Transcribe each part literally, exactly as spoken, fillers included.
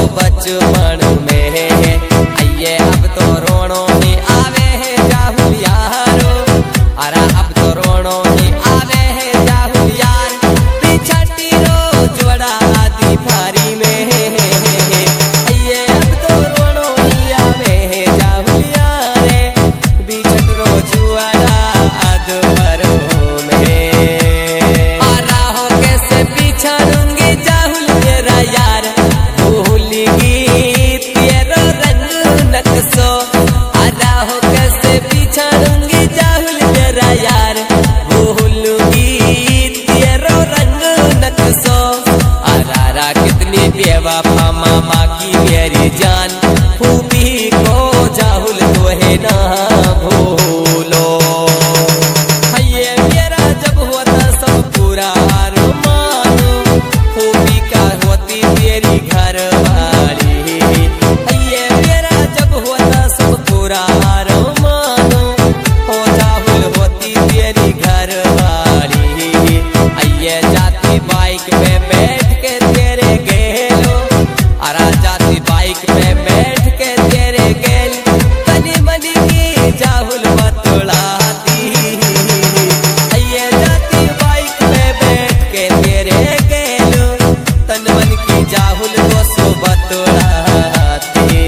बचपन में आइए अब तो रोनो ही आवे है जाहुल यारो। अरे अब तो रोनो ही आवे है जाहुल यार। पिछटी रोज बड़ा आदि भारी में आइए अब तो रोनो ही आवे है जाहुल यारे। बिछट रोज बड़ा आद भरो में आरा हो कैसे बिछड़ूंगी जाहुल मेरा यार। नक्सो आधा हो कैसे बिछड़ूंगी जाहुल मेरा यार। भूलूंगी तेरो रंग नक्सो अरारा कितनी बेवफा मामा की मेरी जान। खूबी को जाहुल तो है ना भूलो। ये मेरा जब होता सब पूरा अरमान। खूबी का होती तेरी घर वाली। बाइक पे बैठ के तेरे गेलो। अरा जाती बाइक पे बैठ के तेरे गेल। तनी मनी की जाहुल बतलाती। ये जाती बाइक पे बैठ के तेरे गेलो। तन मन की जाहुल तो सो बतलाती।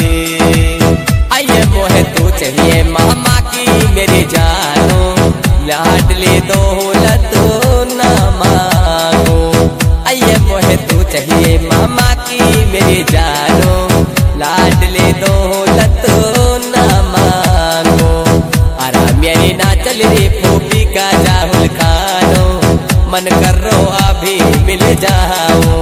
आइए मोहे तू चाहिए मामा की मेरी जानो। लाडली दौलत ना मांगो। आइए मोहे तू चाहिए मामा की मेरी जानो। लाडली दौलत ना मांगो। अरा मेरी ना चल रे फूफी का जाहुल खानो। मन कर रो अभी मिल जाओ।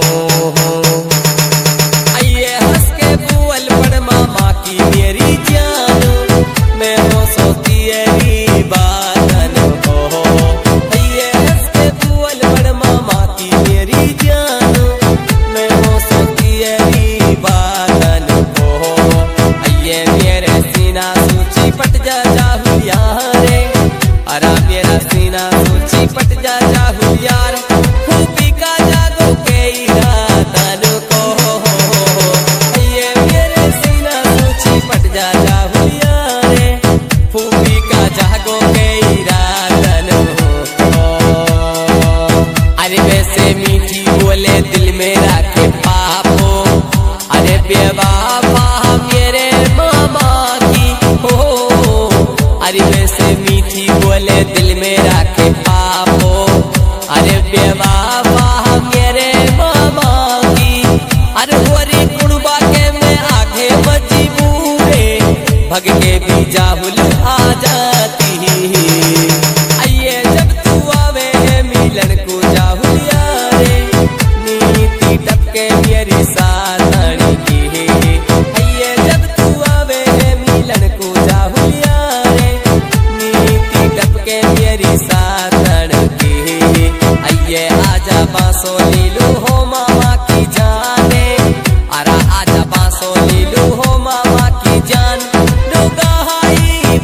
आइए हंस के बुअल पड़ मामा की मेरी जानो। मैं हो सोती है बातन को। आइए हंस के बुअल पड़ मामा की मेरी जानो। मैं हो सोती है बातन को। आइए मेरे सीना सूची पट जा जाहुल यारे। अरा मेरा सीना सूची पट जा जाहुल यार। खूबी का जागो के इरादन को। आइए मेरे सीना सूची पट जा जाहुल यारे। खूबी का जागो के इरादन को। अरे वैसे मीठी बोले दिल में रखे पापो। अरे बेवफा मेरे मामा की हो। अरे वैसे मीठी बोले दिल में रखे पापो। अरे बेवफा मेरे मामा की। अरे होरी कुड़बा के में आगे मजबूरे। भग के भी जाहुल आ जाती। आइए जब तू आवे है मिलन को जाहुल यारे। नीति टपके मेरी साथनी की। आइए जब तू आवे है मिलन को जाहुल यारे। नीति टपके मेरी साथनी की। आइए आजा बांसो लीलू हो मामा की जाने। अरा आजा बांसो लीलू हो मामा की जान। डोगा हाई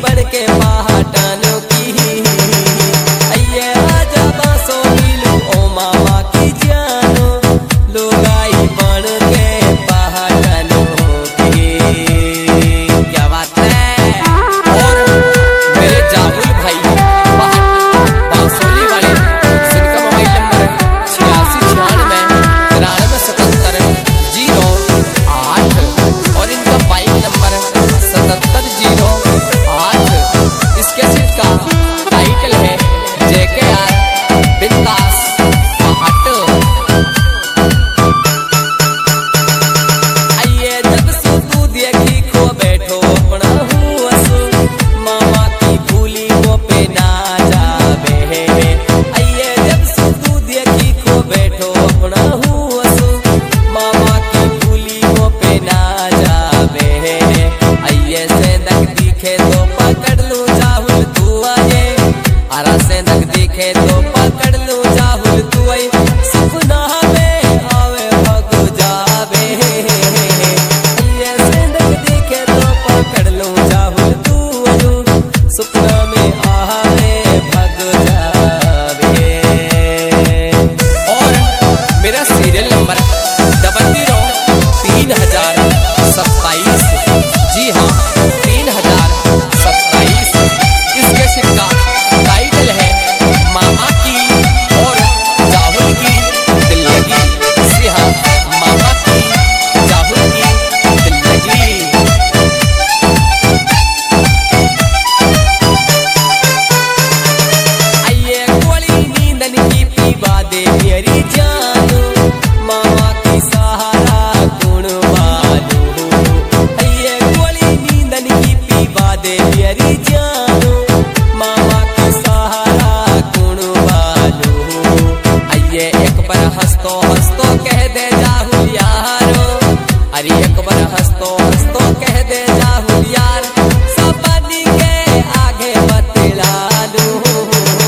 अरे एक बार हंसतो हंसतो कह दे जाहुल यार सबनी के आगे बतला दूं।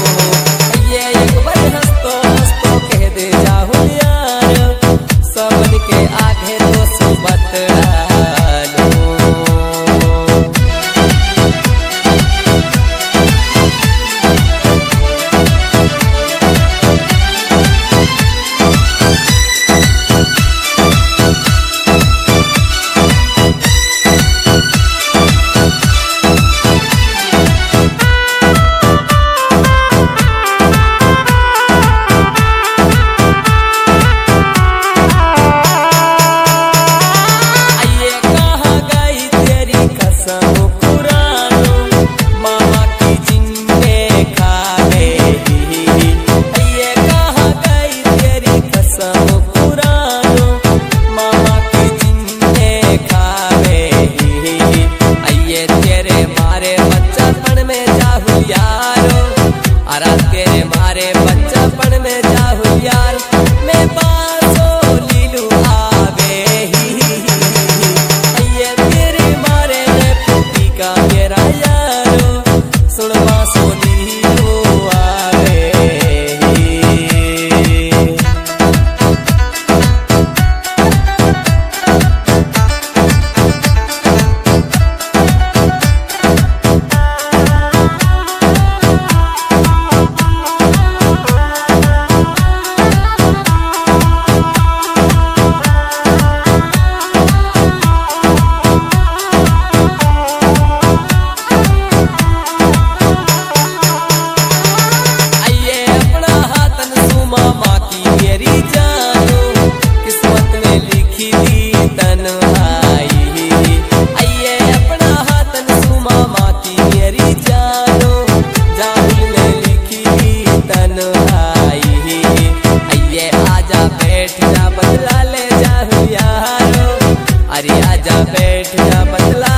ये एक बार हंसतो हंसतो कह दे जाहुल यार सबनी के आगे तो सु बतला दूं। अरे आजा बैठ जा बदला